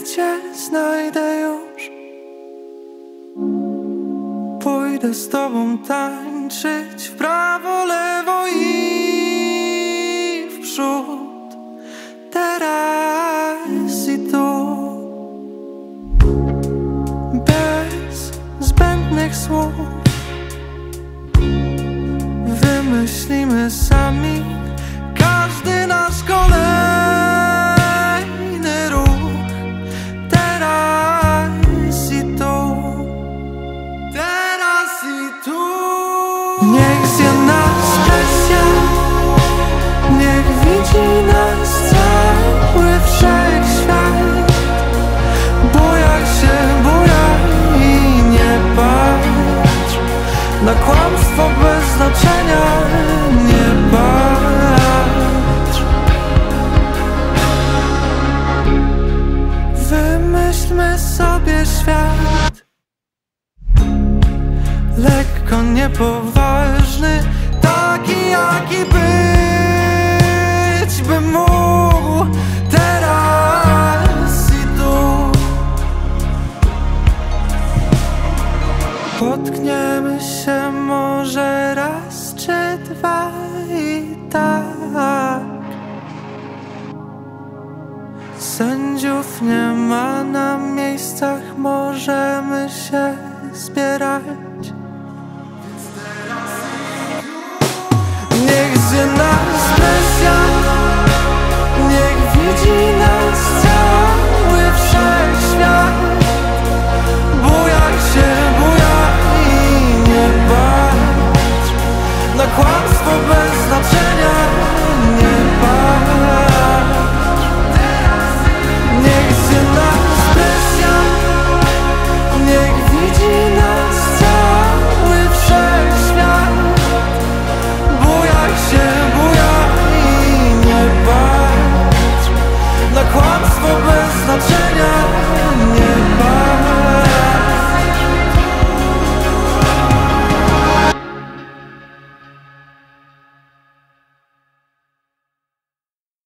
cię znajdę już. Pójdę z tobą tańczyć w prawo, lewo i w przód. Teraz i tu. Bez zbędnych słów wymyślimy sami każdy nasz kolejny ruch. Teraz i tu. Teraz i tu. Niech zje nas presja, niech widzi nas cały wszechświat. Bujaj się, bujaj i nie patrz na kłamstwo bez znaczenia. Nie patrz. Wymyślmy sobie świat lekko niepoważny, taki jaki być by mógł. Teraz i tu. Potkniemy się może raz czy dwa i tak. Sędziów nie ma na miejscach, możemy się zbierać.